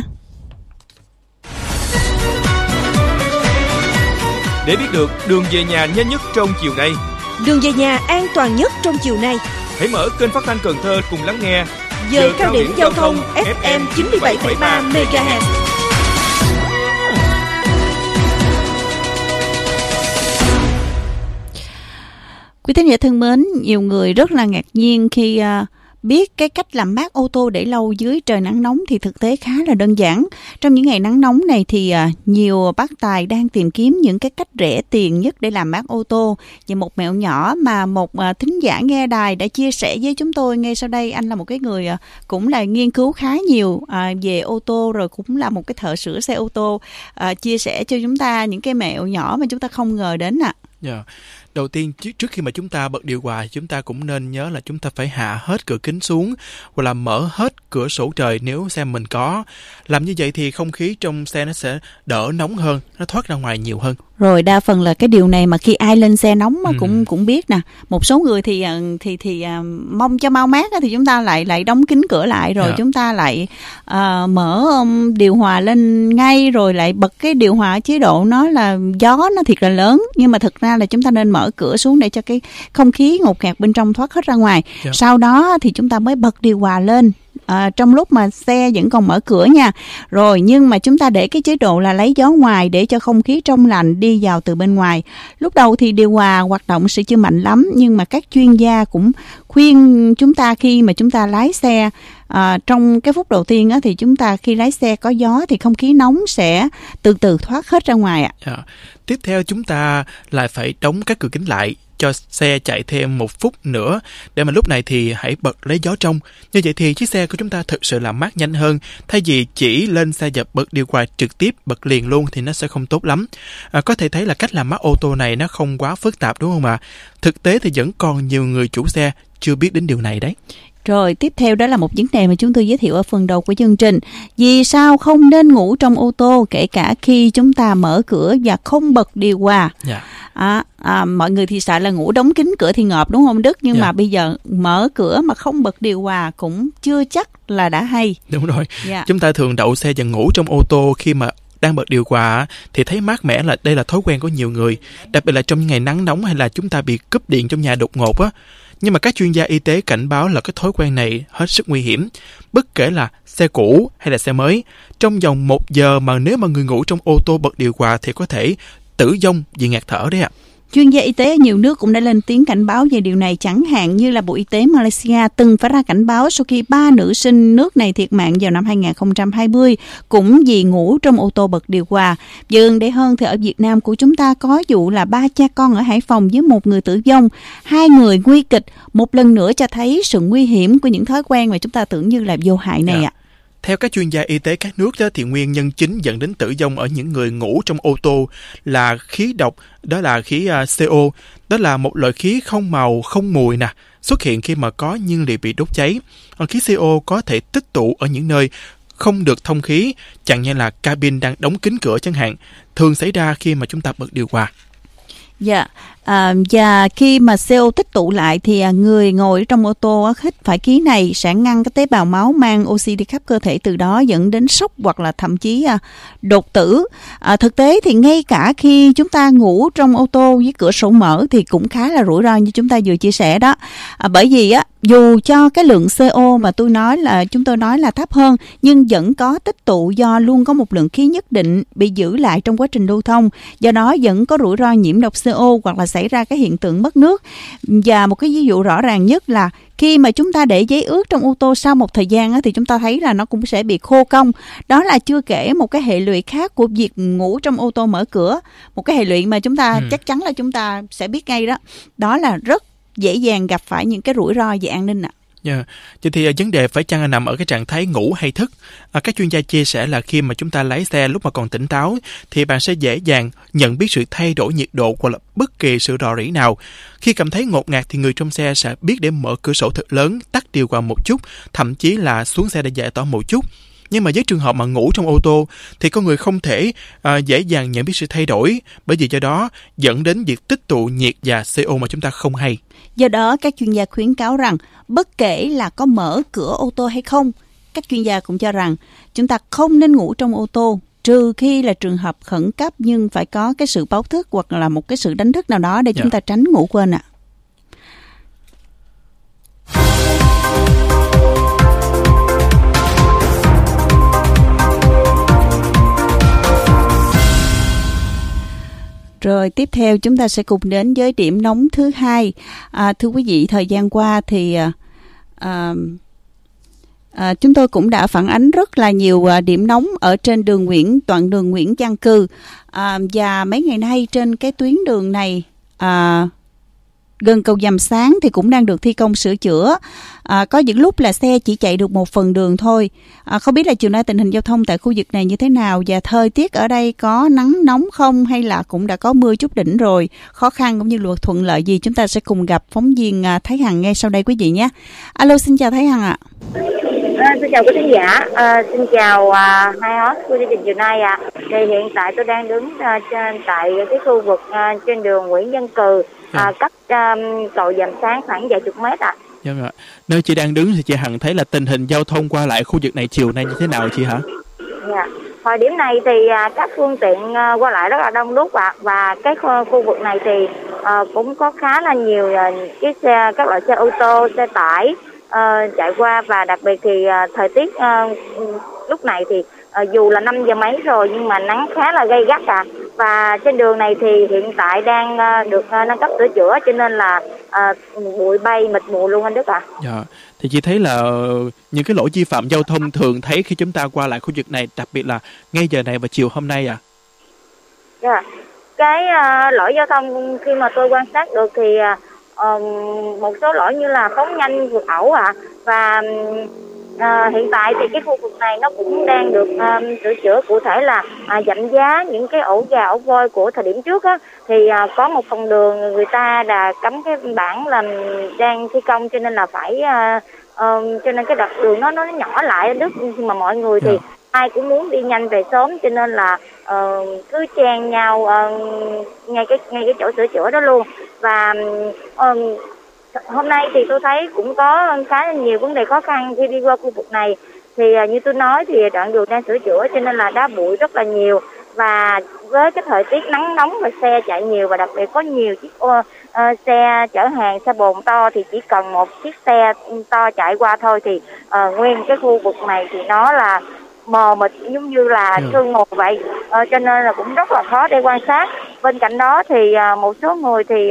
Để biết được đường về nhà nhanh nhất trong chiều nay, đường về nhà an toàn nhất trong chiều nay, hãy mở kênh phát thanh Cần Thơ cùng lắng nghe giờ cao điểm giao thông FM 97,3 MHz. Quý thính giả thân mến, nhiều người rất là ngạc nhiên khi biết cái cách làm mát ô tô để lâu dưới trời nắng nóng thì thực tế khá là đơn giản. Trong những ngày nắng nóng này thì nhiều bác tài đang tìm kiếm những cái cách rẻ tiền nhất để làm mát ô tô. Và một mẹo nhỏ mà một thính giả nghe đài đã chia sẻ với chúng tôi ngay sau đây. Anh là một cái người cũng là nghiên cứu khá nhiều về ô tô, rồi cũng là một cái thợ sửa xe ô tô, chia sẻ cho chúng ta những cái mẹo nhỏ mà chúng ta không ngờ đến ạ. Yeah. Đầu tiên, trước khi mà chúng ta bật điều hòa, chúng ta cũng nên nhớ là chúng ta phải hạ hết cửa kính xuống hoặc là mở hết cửa sổ trời nếu xe mình có. Làm như vậy thì không khí trong xe nó sẽ đỡ nóng hơn, nó thoát ra ngoài nhiều hơn. Rồi đa phần là cái điều này mà khi ai lên xe nóng mà cũng biết nè. Một số người thì mong cho mau mát thì chúng ta lại đóng kín cửa lại, rồi chúng ta lại mở điều hòa lên ngay, rồi lại bật cái điều hòa chế độ nó là gió nó thiệt là lớn, nhưng mà thực ra là chúng ta nên mở cửa xuống để cho cái không khí ngột ngạt bên trong thoát hết ra ngoài. Sau đó thì chúng ta mới bật điều hòa lên trong lúc mà xe vẫn còn mở cửa nha. Rồi nhưng mà chúng ta để cái chế độ là lấy gió ngoài để cho không khí trong lành đi vào từ bên ngoài. Lúc đầu thì điều hòa hoạt động sẽ chưa mạnh lắm, nhưng mà các chuyên gia cũng khuyên chúng ta khi mà chúng ta lái xe trong cái phút đầu tiên thì chúng ta khi lái xe có gió thì không khí nóng sẽ từ từ thoát hết ra ngoài ạ. Tiếp theo chúng ta lại phải đóng các cửa kính lại, cho xe chạy thêm 1 phút nữa, để mà lúc này thì hãy bật lấy gió trong. Như vậy thì chiếc xe của chúng ta thực sự là mát nhanh hơn, thay vì chỉ lên xe và bật điều hòa trực tiếp, bật liền luôn thì nó sẽ không tốt lắm. Có thể thấy là cách làm mát ô tô này nó không quá phức tạp đúng không ạ? Thực tế thì vẫn còn nhiều người chủ xe chưa biết đến điều này đấy. Rồi tiếp theo đó là một vấn đề mà chúng tôi giới thiệu ở phần đầu của chương trình. Vì sao không nên ngủ trong ô tô kể cả khi chúng ta mở cửa và không bật điều hòa? Mọi người thì sợ là ngủ đóng kín cửa thì ngợp đúng không Đức? Nhưng mà bây giờ mở cửa mà không bật điều hòa cũng chưa chắc là đã hay. Đúng rồi. Chúng ta thường đậu xe và ngủ trong ô tô khi mà đang bật điều hòa thì thấy mát mẻ, là đây là thói quen của nhiều người, đặc biệt là trong những ngày nắng nóng hay là chúng ta bị cúp điện trong nhà đột ngột á. Nhưng mà các chuyên gia y tế cảnh báo là cái thói quen này hết sức nguy hiểm. Bất kể là xe cũ hay là xe mới, trong vòng 1 giờ mà nếu mà người ngủ trong ô tô bật điều hòa thì có thể tử vong vì ngạt thở đấy ạ. Chuyên gia y tế ở nhiều nước cũng đã lên tiếng cảnh báo về điều này, chẳng hạn như là Bộ Y tế Malaysia từng phải ra cảnh báo sau khi 3 nữ sinh nước này thiệt mạng vào năm 2020 cũng vì ngủ trong ô tô bật điều hòa. Gần đây hơn thì ở Việt Nam của chúng ta có vụ là 3 cha con ở Hải Phòng với 1 người tử vong, 2 người nguy kịch. Một lần nữa cho thấy sự nguy hiểm của những thói quen mà chúng ta tưởng như là vô hại này ạ. Theo các chuyên gia y tế các nước đó, thì nguyên nhân chính dẫn đến tử vong ở những người ngủ trong ô tô là khí độc, đó là khí CO. Đó là một loại khí không màu, không mùi xuất hiện khi mà có nhiên liệu bị đốt cháy. Khí CO có thể tích tụ ở những nơi không được thông khí, chẳng như là cabin đang đóng kín cửa chẳng hạn, thường xảy ra khi mà chúng ta bật điều hòa. Dạ, và khi mà CO tích tụ lại thì người ngồi trong ô tô hít phải khí này sẽ ngăn cái tế bào máu mang oxy đi khắp cơ thể, từ đó dẫn đến sốc hoặc là thậm chí đột tử. Thực tế thì ngay cả khi chúng ta ngủ trong ô tô với cửa sổ mở thì cũng khá là rủi ro như chúng ta vừa chia sẻ đó. Bởi vì dù cho cái lượng CO mà chúng tôi nói là thấp hơn, nhưng vẫn có tích tụ do luôn có một lượng khí nhất định bị giữ lại trong quá trình lưu thông. Do đó vẫn có rủi ro nhiễm độc CO hoặc là xảy ra cái hiện tượng mất nước. Và một cái ví dụ rõ ràng nhất là khi mà chúng ta để giấy ướt trong ô tô sau một thời gian thì chúng ta thấy là nó cũng sẽ bị khô cong. Đó là chưa kể một cái hệ lụy khác của việc ngủ trong ô tô mở cửa. Một cái hệ lụy mà chúng ta chắc chắn là chúng ta sẽ biết ngay đó. Đó là rất dễ dàng gặp phải những cái rủi ro về an ninh ạ. Yeah. Vậy thì vấn đề phải chăng nằm ở cái trạng thái ngủ hay thức? Các chuyên gia chia sẻ là khi mà chúng ta lái xe lúc mà còn tỉnh táo thì bạn sẽ dễ dàng nhận biết sự thay đổi nhiệt độ hoặc là bất kỳ sự rò rỉ nào. Khi cảm thấy ngột ngạt thì người trong xe sẽ biết để mở cửa sổ thật lớn, tắt điều hòa một chút, thậm chí là xuống xe để giải tỏa một chút. Nhưng mà với trường hợp mà ngủ trong ô tô thì con người không thể dễ dàng nhận biết sự thay đổi, bởi vì do đó dẫn đến việc tích tụ nhiệt và CO mà chúng ta không hay. Do đó các chuyên gia khuyến cáo rằng bất kể là có mở cửa ô tô hay không, các chuyên gia cũng cho rằng chúng ta không nên ngủ trong ô tô trừ khi là trường hợp khẩn cấp, nhưng phải có cái sự báo thức hoặc là một cái sự đánh thức nào đó để chúng ta tránh ngủ quên ạ. Rồi tiếp theo chúng ta sẽ cùng đến với điểm nóng thứ hai. Thưa quý vị, thời gian qua thì chúng tôi cũng đã phản ánh rất là nhiều điểm nóng ở trên đoạn đường Nguyễn Văn Cừ. Và mấy ngày nay trên cái tuyến đường này gần cầu Giàm Sáng thì cũng đang được thi công sửa chữa. Có những lúc là xe chỉ chạy được một phần đường thôi. Không biết là chiều nay tình hình giao thông tại khu vực này như thế nào, và thời tiết ở đây có nắng nóng không hay là cũng đã có mưa chút đỉnh rồi. Khó khăn cũng như luật thuận lợi gì chúng ta sẽ cùng gặp phóng viên Thái Hằng ngay sau đây quý vị nhé. Alo, xin chào Thái Hằng ạ. Xin chào quý khán giả, xin chào hai host của chương trình chiều nay ạ. Thì hiện tại tôi đang đứng tại cái khu vực trên đường Nguyễn Văn Cừ, cách cầu Giàm Sáng khoảng vài chục mét ạ. Vâng ạ. Nơi chị đang đứng thì chị Hằng thấy là tình hình giao thông qua lại khu vực này chiều nay như thế nào chị hả? Dạ. Thời điểm này thì các phương tiện qua lại rất là đông đúc ạ. Và cái khu vực này thì cũng có khá là nhiều các loại xe ô tô, xe tải chạy qua, và đặc biệt thì thời tiết lúc này thì dù là 5 giờ mấy rồi nhưng mà nắng khá là gay gắt ạ. Và trên đường này thì hiện tại đang được nâng cấp sửa chữa, cho nên là bụi bay mịt mù luôn anh Đức ạ. Dạ. Thì chị thấy là những cái lỗi vi phạm giao thông thường thấy khi chúng ta qua lại khu vực này, đặc biệt là ngay giờ này và chiều hôm nay à? Dạ. Cái lỗi giao thông khi mà tôi quan sát được thì một số lỗi như là phóng nhanh vượt ẩu ạ. Và hiện tại thì cái khu vực này nó cũng đang được sửa chữa, cụ thể là giảm giá những cái ổ gà ổ voi của thời điểm trước á, thì có một phần đường người ta đã cắm cái bảng là đang thi công, cho nên là phải cho nên cái đoạn đường nó nhỏ lại Đức, nhưng mà mọi người thì ai cũng muốn đi nhanh về sớm, cho nên là cứ chen nhau ngay cái chỗ sửa chữa đó luôn. Và hôm nay thì tôi thấy cũng có khá là nhiều vấn đề khó khăn khi đi qua khu vực này. Thì như tôi nói thì đoạn đường đang sửa chữa, cho nên là đá bụi rất là nhiều. Và với cái thời tiết nắng nóng và xe chạy nhiều, và đặc biệt có nhiều chiếc xe chở hàng, xe bồn to, thì chỉ cần một chiếc xe to chạy qua thôi thì nguyên cái khu vực này thì nó là mờ mịt giống như là sương mù vậy, cho nên là cũng rất là khó để quan sát. Bên cạnh đó thì một số người thì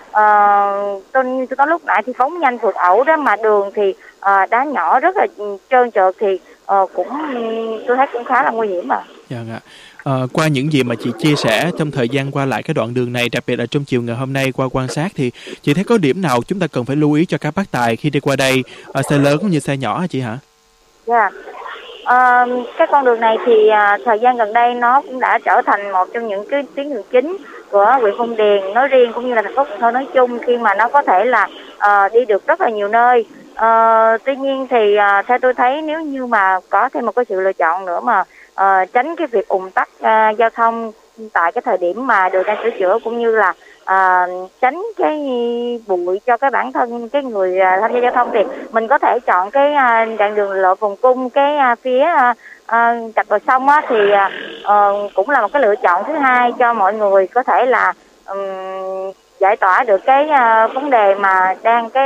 tôi có lúc nãy thì phóng nhanh vượt ẩu đó, mà đường thì đá nhỏ rất là trơn trượt, thì cũng tôi thấy cũng khá là nguy hiểm mà. Dạ ạ. Qua những gì mà chị chia sẻ trong thời gian qua lại cái đoạn đường này, đặc biệt là trong chiều ngày hôm nay qua quan sát, thì chị thấy có điểm nào chúng ta cần phải lưu ý cho các bác tài khi đi qua đây, xe lớn cũng như xe nhỏ hả chị hả? Dạ. Cái con đường này thì thời gian gần đây nó cũng đã trở thành một trong những cái tuyến đường chính của huyện Phong Điền nói riêng, cũng như là thành phố Cần Thơ nói chung, khi mà nó có thể là đi được rất là nhiều nơi. Tuy nhiên thì theo tôi thấy, nếu như mà có thêm một cái sự lựa chọn nữa mà tránh cái việc ùn tắc giao thông tại cái thời điểm mà đường đang sửa chữa, cũng như là tránh cái bụi cho cái bản thân cái người tham gia giao thông, thì mình có thể chọn cái đoạn đường lộ Vòng Cung, cái phía cạnh bờ sông á, thì cũng là một cái lựa chọn thứ hai cho mọi người có thể là giải tỏa được cái vấn đề mà đang cái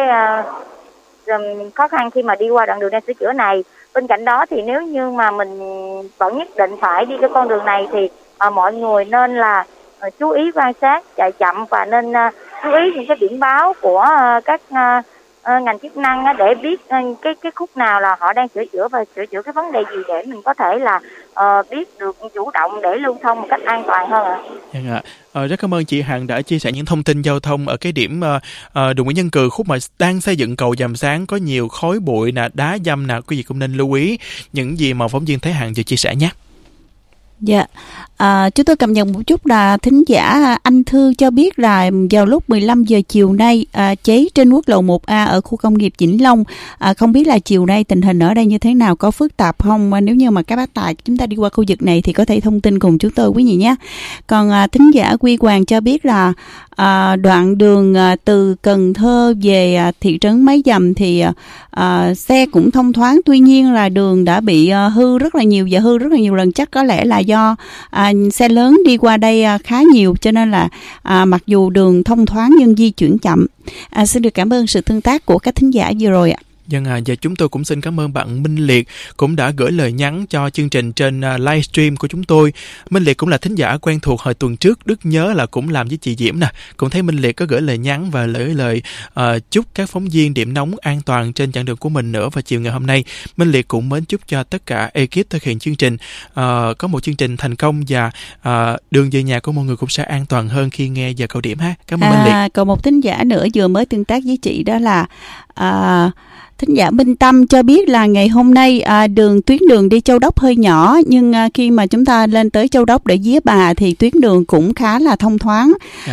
khó khăn khi mà đi qua đoạn đường đang sửa chữa này. Bên cạnh đó thì nếu như mà mình vẫn nhất định phải đi cái con đường này thì mọi người nên là chú ý quan sát, chạy chậm và nên chú ý những cái biển báo của các ngành chức năng để biết cái khúc nào là họ đang sửa chữa và sửa chữa cái vấn đề gì để mình có thể là biết được chủ động để lưu thông một cách an toàn hơn ạ. Rất cảm ơn chị Hằng đã chia sẻ những thông tin giao thông ở cái điểm đường Nguyễn Văn Cừ, khúc mà đang xây dựng cầu Dàm Sáng có nhiều khói bụi nè, đá dăm nè, quý vị cũng nên lưu ý những gì mà phóng viên Thế Hằng vừa chia sẻ nhé. Dạ, chúng tôi cập nhật một chút là thính giả Anh Thư cho biết là vào lúc 15 giờ chiều nay cháy trên quốc lộ 1A ở khu công nghiệp Vĩnh Long. Không biết là chiều nay tình hình ở đây như thế nào, có phức tạp không? Nếu như mà các bác tài chúng ta đi qua khu vực này thì có thể thông tin cùng chúng tôi quý vị nhé. Còn thính giả Quy Hoàng cho biết là đoạn đường từ Cần Thơ về thị trấn Máy Dầm thì xe cũng thông thoáng, tuy nhiên là đường đã bị hư rất là nhiều và hư rất là nhiều lần, chắc có lẽ là do xe lớn đi qua đây khá nhiều, cho nên là mặc dù đường thông thoáng nhưng di chuyển chậm. Xin được cảm ơn sự tương tác của các thính giả vừa rồi ạ. Và chúng tôi cũng xin cảm ơn bạn Minh Liệt cũng đã gửi lời nhắn cho chương trình trên livestream của chúng tôi. Minh Liệt cũng là thính giả quen thuộc hồi tuần trước, Đức nhớ là cũng làm với chị Diễm nè. Cũng thấy Minh Liệt có gửi lời nhắn và gửi lời chúc các phóng viên điểm nóng an toàn trên chặng đường của mình nữa. Và chiều ngày hôm nay, Minh Liệt cũng mến chúc cho tất cả ekip thực hiện chương trình có một chương trình thành công và đường về nhà của mọi người cũng sẽ an toàn hơn khi nghe giờ cao điểm ha. Cảm ơn Minh Liệt. Còn một thính giả nữa vừa mới tương tác với chị, đó là thính giả Minh Tâm cho biết là ngày hôm nay tuyến đường đi Châu Đốc hơi nhỏ, nhưng khi mà chúng ta lên tới Châu Đốc để Vía Bà thì tuyến đường cũng khá là thông thoáng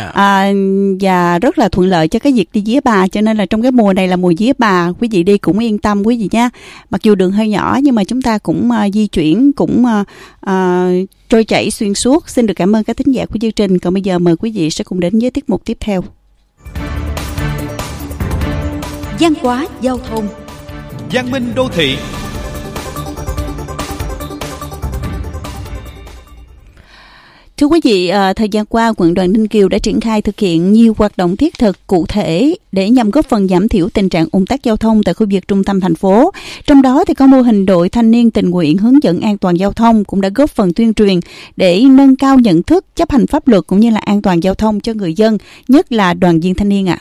và rất là thuận lợi cho cái việc đi Vía Bà, cho nên là trong cái mùa này là mùa Vía Bà, quý vị đi cũng yên tâm quý vị nha. Mặc dù đường hơi nhỏ nhưng mà chúng ta cũng di chuyển cũng trôi chảy xuyên suốt. Xin được cảm ơn các thính giả của chương trình. Còn bây giờ mời quý vị sẽ cùng đến với tiết mục tiếp theo. Văn hóa giao thông, văn minh đô thị. Thưa quý vị, thời gian qua, quận đoàn Ninh Kiều đã triển khai thực hiện nhiều hoạt động thiết thực cụ thể để nhằm góp phần giảm thiểu tình trạng ùn tắc giao thông tại khu vực trung tâm thành phố. Trong đó thì có mô hình đội thanh niên tình nguyện hướng dẫn an toàn giao thông cũng đã góp phần tuyên truyền để nâng cao nhận thức, chấp hành pháp luật cũng như là an toàn giao thông cho người dân, nhất là đoàn viên thanh niên ạ.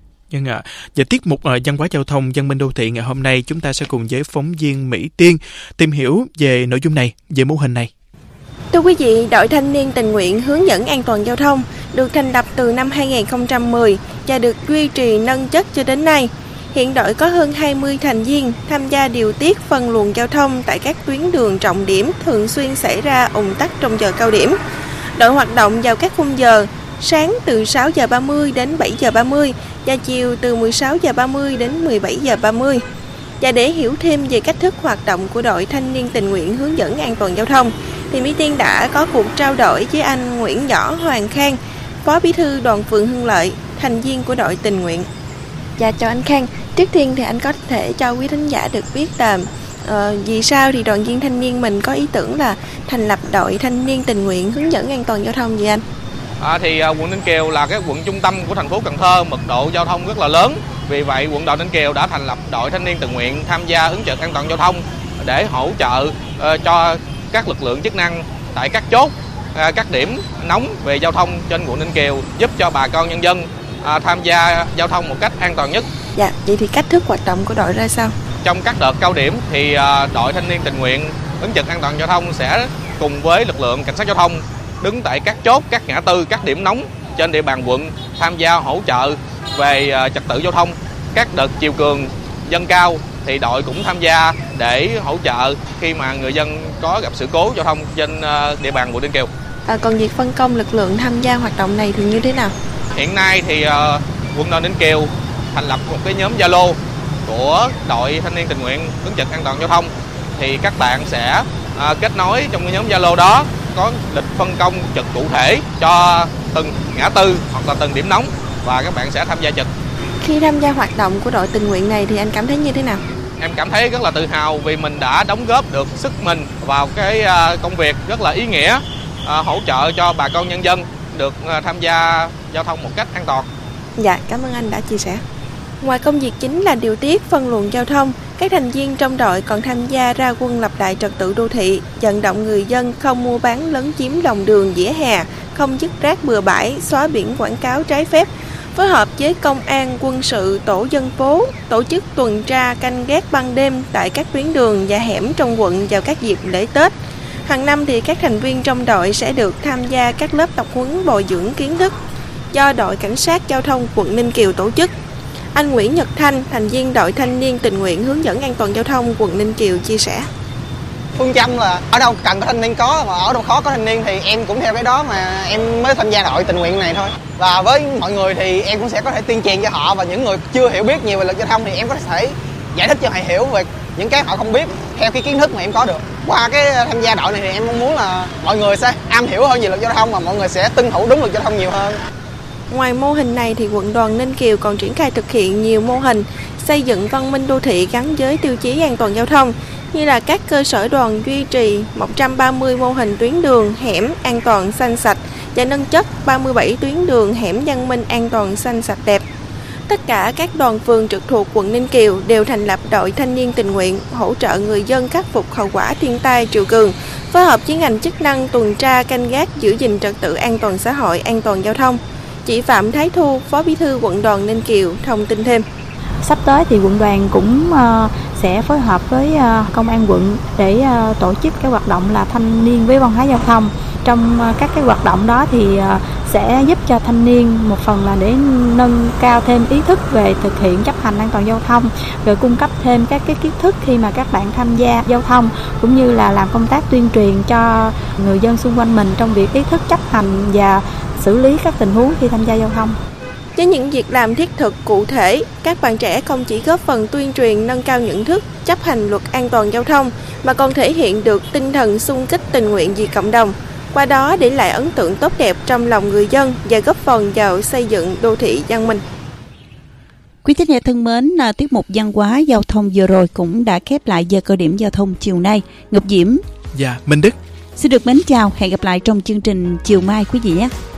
Và tiết mục văn hóa giao thông văn minh đô thị ngày hôm nay, chúng ta sẽ cùng với phóng viên Mỹ Tiên tìm hiểu về nội dung này, về mô hình này. Thưa quý vị, đội thanh niên tình nguyện hướng dẫn an toàn giao thông được thành lập từ năm 2010 và được duy trì nâng chất cho đến nay. Hiện đội có hơn 20 thành viên tham gia điều tiết phân luồng giao thông tại các tuyến đường trọng điểm thường xuyên xảy ra ùn tắc trong giờ cao điểm. Đội hoạt động vào các khung giờ sáng từ 6 giờ 30 đến 7 giờ 30 và chiều từ 16 giờ 30 đến 17 giờ 30. Và để hiểu thêm về cách thức hoạt động của đội thanh niên tình nguyện hướng dẫn an toàn giao thông, thì Mỹ Tiên đã có cuộc trao đổi với anh Nguyễn Võ Hoàng Khang, Phó Bí thư đoàn phường Hưng Lợi, thành viên của đội tình nguyện. Dạ, chào anh Khang. Trước tiên thì anh có thể cho quý thính giả được biết là vì sao thì đoàn viên thanh niên mình có ý tưởng là thành lập đội thanh niên tình nguyện hướng dẫn an toàn giao thông vậy anh? Quận Ninh Kiều là cái quận trung tâm của thành phố Cần Thơ, mật độ giao thông rất là lớn. Vì vậy, quận đoàn Ninh Kiều đã thành lập đội thanh niên tình nguyện tham gia ứng trực an toàn giao thông để hỗ trợ cho các lực lượng chức năng tại các chốt, các điểm nóng về giao thông trên quận Ninh Kiều, giúp cho bà con nhân dân tham gia giao thông một cách an toàn nhất. Dạ, vậy thì cách thức hoạt động của đội ra sao? Trong các đợt cao điểm thì đội thanh niên tình nguyện ứng trực an toàn giao thông sẽ cùng với lực lượng cảnh sát giao thông đứng tại các chốt, các ngã tư, các điểm nóng trên địa bàn quận tham gia hỗ trợ về trật tự giao thông. Các đợt chiều cường dâng cao thì đội cũng tham gia để hỗ trợ khi mà người dân có gặp sự cố giao thông trên địa bàn quận Ninh Kiều. Còn việc phân công lực lượng tham gia hoạt động này thì như thế nào? Hiện nay thì quận đoàn Ninh Kiều thành lập một cái nhóm Zalo của đội thanh niên tình nguyện ứng trực an toàn giao thông. Thì các bạn sẽ kết nối trong cái nhóm Zalo đó, có lịch phân công trực cụ thể cho từng ngã tư hoặc là từng điểm nóng và các bạn sẽ tham gia trực. Khi tham gia hoạt động của đội tình nguyện này thì anh cảm thấy như thế nào? Em cảm thấy rất là tự hào vì mình đã đóng góp được sức mình vào cái công việc rất là ý nghĩa, hỗ trợ cho bà con nhân dân được tham gia giao thông một cách an toàn. Dạ, cảm ơn anh đã chia sẻ. Ngoài công việc chính là điều tiết phân luồng giao thông, các thành viên trong đội còn tham gia ra quân lập lại trật tự đô thị, vận động người dân không mua bán lấn chiếm lòng đường vỉa hè, không vứt rác bừa bãi, xóa biển quảng cáo trái phép, phối hợp với công an, quân sự, tổ dân phố, tổ chức tuần tra canh gác ban đêm tại các tuyến đường và hẻm trong quận vào các dịp lễ Tết. Hàng năm thì các thành viên trong đội sẽ được tham gia các lớp tập huấn bồi dưỡng kiến thức do đội cảnh sát giao thông quận Ninh Kiều tổ chức. Anh Nguyễn Nhật Thanh, thành viên đội thanh niên tình nguyện hướng dẫn an toàn giao thông quận Ninh Kiều chia sẻ. Phương châm là ở đâu cần có thanh niên có, mà ở đâu khó có thanh niên thì em cũng theo cái đó mà em mới tham gia đội tình nguyện này thôi. Và với mọi người thì em cũng sẽ có thể tuyên truyền cho họ, và những người chưa hiểu biết nhiều về luật giao thông thì em có thể giải thích cho họ hiểu về những cái họ không biết theo cái kiến thức mà em có được. Qua cái tham gia đội này thì em mong muốn là mọi người sẽ am hiểu hơn về luật giao thông và mọi người sẽ tuân thủ đúng luật giao thông nhiều hơn. Ngoài mô hình này thì quận đoàn Ninh Kiều còn triển khai thực hiện nhiều mô hình xây dựng văn minh đô thị gắn với tiêu chí an toàn giao thông, như là các cơ sở đoàn duy trì 130 mô hình tuyến đường, hẻm an toàn xanh sạch và nâng chất 37 tuyến đường, hẻm văn minh an toàn xanh sạch đẹp. Tất cả các đoàn phường trực thuộc quận Ninh Kiều đều thành lập đội thanh niên tình nguyện hỗ trợ người dân khắc phục hậu quả thiên tai triều cường, phối hợp với ngành chức năng tuần tra canh gác giữ gìn trật tự an toàn xã hội, an toàn giao thông. Chị Phạm Thái Thu, Phó Bí thư quận đoàn Ninh Kiều thông tin thêm. Sắp tới thì quận đoàn cũng sẽ phối hợp với công an quận để tổ chức cái hoạt động là thanh niên với văn hóa giao thông. Trong các cái hoạt động đó thì sẽ giúp cho thanh niên một phần là để nâng cao thêm ý thức về thực hiện chấp hành an toàn giao thông, rồi cung cấp thêm các cái kiến thức khi mà các bạn tham gia giao thông, cũng như là làm công tác tuyên truyền cho người dân xung quanh mình trong việc ý thức chấp hành và xử lý các tình huống khi tham gia giao thông. Với những việc làm thiết thực cụ thể, các bạn trẻ không chỉ góp phần tuyên truyền nâng cao nhận thức, chấp hành luật an toàn giao thông, mà còn thể hiện được tinh thần xung kích tình nguyện vì cộng đồng. Qua đó để lại ấn tượng tốt đẹp trong lòng người dân và góp phần vào xây dựng đô thị văn minh. Quý thính giả thân mến, tiết mục văn hóa giao thông vừa rồi cũng đã khép lại giờ cao điểm giao thông chiều nay. Ngọc Diễm và Minh Đức xin được mến chào, hẹn gặp lại trong chương trình chiều mai quý vị nhé.